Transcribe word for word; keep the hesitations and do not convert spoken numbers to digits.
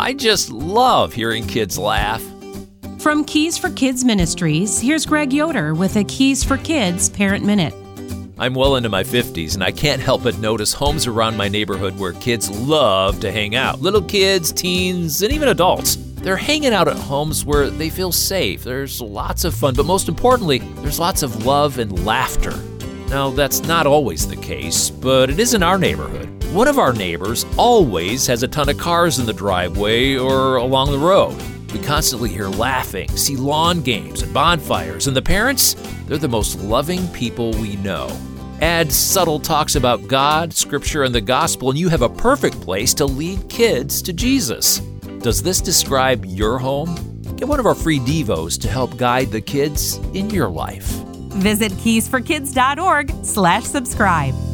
I just love hearing kids laugh. From Keys for Kids Ministries, here's Greg Yoder with a Keys for Kids Parent Minute. I'm well into my fifties, and I can't help but notice homes around my neighborhood where kids love to hang out. Little kids, teens, and even adults. They're hanging out at homes where they feel safe. There's lots of fun, but most importantly, there's lots of love and laughter. Now, that's not always the case, but it is in our neighborhood. One of our neighbors always has a ton of cars in the driveway or along the road. We constantly hear laughing, see lawn games and bonfires, and the parents, they're the most loving people we know. Add subtle talks about God, Scripture, and the gospel, and you have a perfect place to lead kids to Jesus. Does this describe your home? Get one of our free devos to help guide the kids in your life. Visit keys for kids dot org slash subscribe.